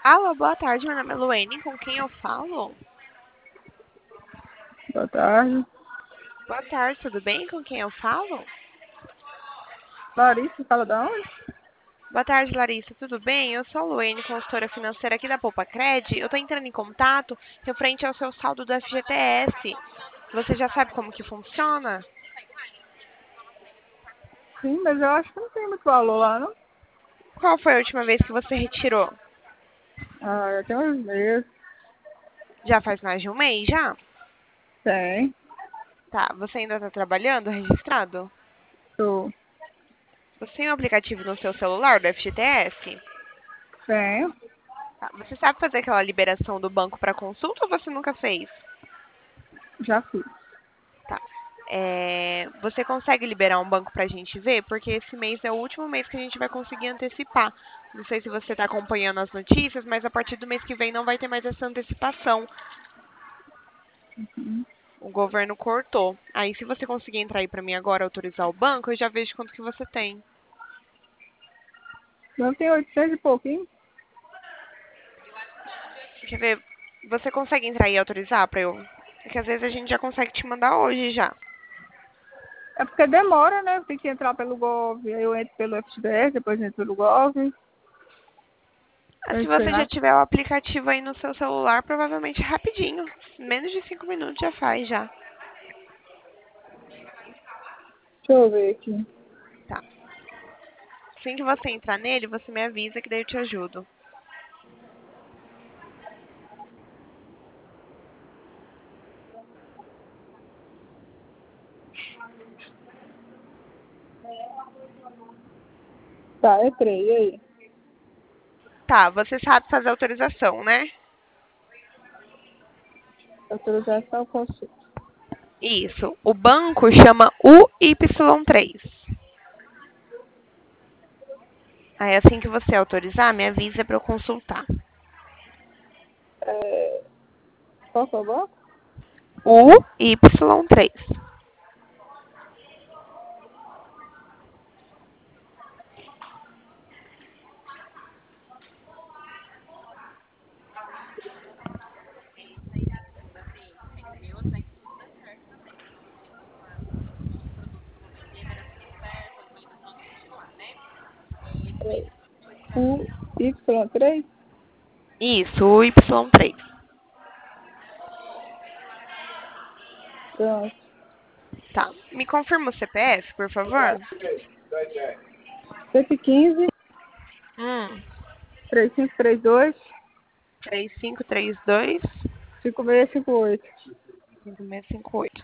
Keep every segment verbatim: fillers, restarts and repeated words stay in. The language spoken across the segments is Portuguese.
Alô, boa tarde, meu nome é Luene, com quem eu falo? Boa tarde. Boa tarde, tudo bem? Com quem eu falo? Larissa, fala da onde? Boa tarde, Larissa, tudo bem? Eu sou a Luene, consultora financeira aqui da Poupa Cred. Eu tô entrando em contato referente ao seu saldo do F G T S. Você já sabe como que funciona? Sim, mas eu acho que não tem muito valor lá, não. Qual foi a última vez que você retirou? Ah, já tem uns meses. Já faz mais de um mês, já? Tem. Tá, você ainda está trabalhando, registrado? Tô. Você tem um aplicativo no seu celular do F G T S? Tenho. Tá, você sabe fazer aquela liberação do banco para consulta ou você nunca fez? Já fiz. Tá. É, você consegue liberar um banco para a gente ver? Porque esse mês é o último mês que a gente vai conseguir antecipar. Não sei se você está acompanhando as notícias, mas a partir do mês que vem não vai ter mais essa antecipação. Uhum. O governo cortou. Aí, se você conseguir entrar aí para mim agora, autorizar o banco, eu já vejo quanto que você tem. Não tem oitocentos e pouquinho? Quer ver? Você consegue entrar aí e autorizar para eu? É que às vezes a gente já consegue te mandar hoje já. É porque demora, né? Tem que entrar pelo Gov. Aí eu entro pelo F G D S, depois entro pelo Gov. Ah, Eu se sei você já lá. tiver o aplicativo aí no seu celular, provavelmente é rapidinho. Menos de cinco minutos já faz já. Deixa eu ver aqui. Tá. Assim que você entrar nele, você me avisa que daí eu te ajudo. Tá, entrei. E aí? Tá, você sabe fazer autorização, né? Autorização consulta. Isso. O banco chama U Y três. Aí assim que você autorizar, me avisa para eu consultar. É... Qual que é o banco? U Y três. U Y três? Isso, U Y três. Pronto. Tá. Me confirma o C P F, por favor? cento e quinze, Hum. três cinco três dois, três cinco três dois, cinco seis cinco oito. cinco seis cinco oito.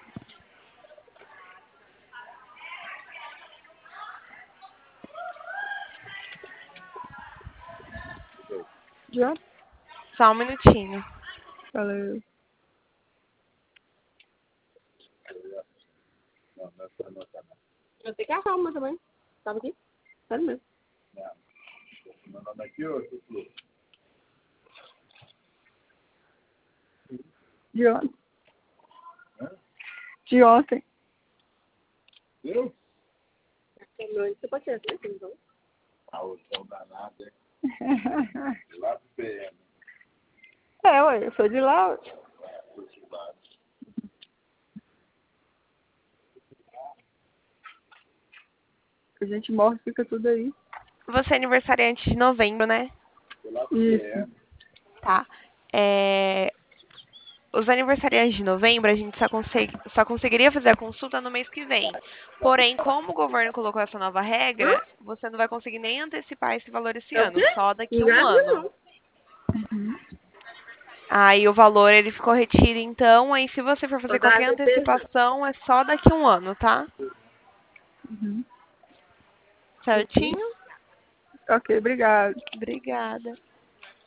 Já? Só um minutinho. Valeu. Eu tenho que achar uma também. Tava aqui? Sério mesmo. Meu nome aqui, ô, de ontem. Hã? De ontem. Eu? Você pode ser assim, então? Ah, o som danado, é? Lá do P M. É, ué, eu sou de lá. Ué. A gente morre, fica tudo aí. Você é aniversariante de novembro, né? Isso. Tá. É, os aniversariantes de novembro, a gente só, consegue, só conseguiria fazer a consulta no mês que vem. Porém, como o governo colocou essa nova regra, você não vai conseguir nem antecipar esse valor esse É o quê? ano, só daqui a um Engasga ano. não. Uhum. Aí o valor ele ficou retido, então, aí se você for Só fazer dá qualquer defesa. antecipação, é só daqui a um ano, tá? Uhum. Certinho? Ok, obrigado. Obrigada.